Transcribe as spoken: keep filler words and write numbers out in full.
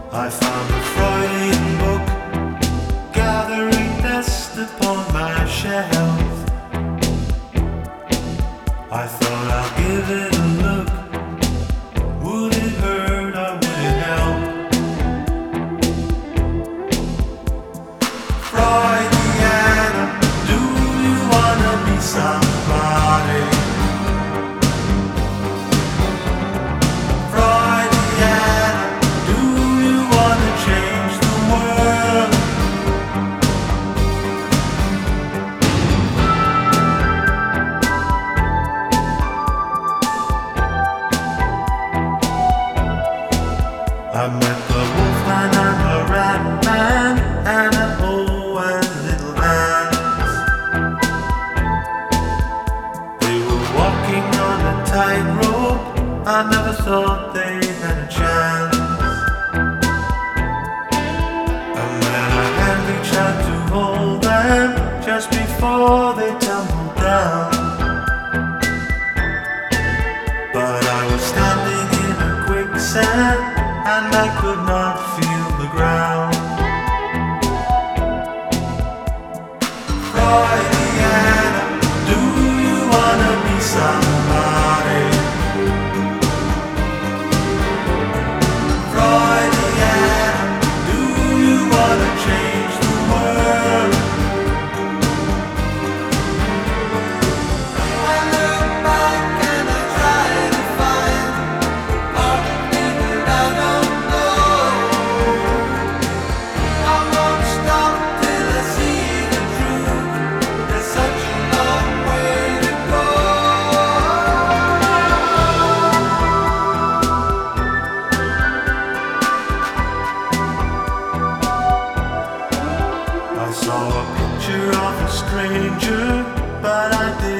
I found a Freudian book gathering dust upon my shelf. I thought I'll give it a look. Would it hurt or would it help? Freudiana, do you wanna be somebody? Freudiana, do you wanna change the world? I met the wolfman and the rat man and an old and little dance. They were walking on a tightrope. I never thought they had a chance. And then a hand reached out to hold them just before they tumbled down. But I was standing in a quicksand and I could not feel the ground. Freudiana, do you wanna be somebody? Freudiana, do you wanna change the world? I look back and I try to find part of me that I don't know. I won't stop till I see the truth. There's such a long way to go. I saw a picture of a stranger, but I didn't